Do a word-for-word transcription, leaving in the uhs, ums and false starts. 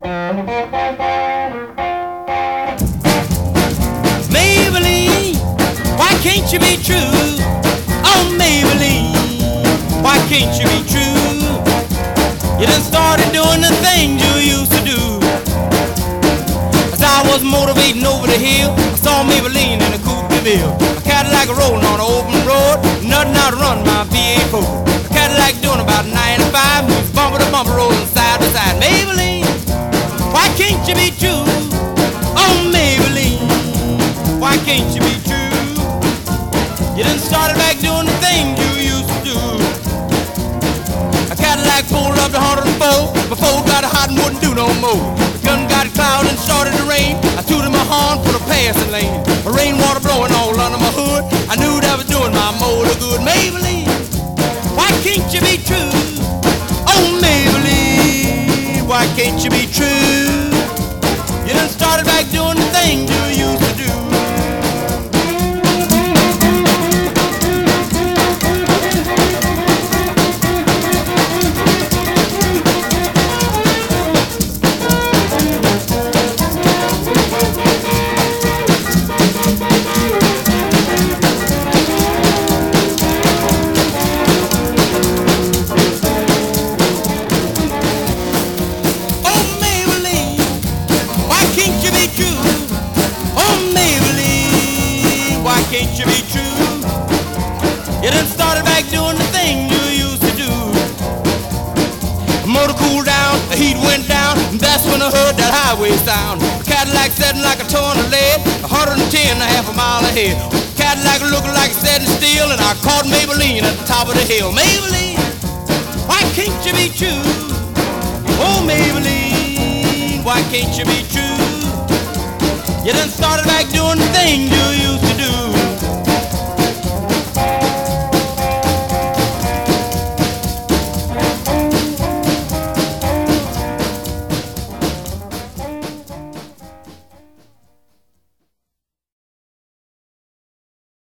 Maybelline, why can't you be true? Oh, Maybelline, why can't you be true? You done started doing the things you used to do. As I was motivating over the hill, I saw Maybelline in a coupe de ville. A Cadillac rolling on an open road, nothing out to run my V eight four. A Cadillac doing about ninety-five, moves bumper to bumper, rolling side to side. Maybelline, why can't you be true? Oh, Maybelline, why can't you be true? You done started back doing the things you used to do. A Cadillac pulled up to one oh four, before it got hot and wouldn't do no more. The gun got cloud and started to rain. I tooted my horn for the passing lane. The rainwater blowing all under my hood. I knew that was doing my motor good. Maybelline, why can't you be true? Oh, Maybelline, why can't you be true? You done started back doing the things you used to do. Can't you be true? You done started back doing the thing you used to do. The motor cooled down, the heat went down, and that's when I heard that highway sound. The Cadillac setting like a ton of lead, one hundred ten and a half a mile ahead. The Cadillac looking like it's setting steel, and I caught Maybelline at the top of the hill. Maybelline, why can't you be true? Oh, Maybelline, why can't you be true? You done started back doing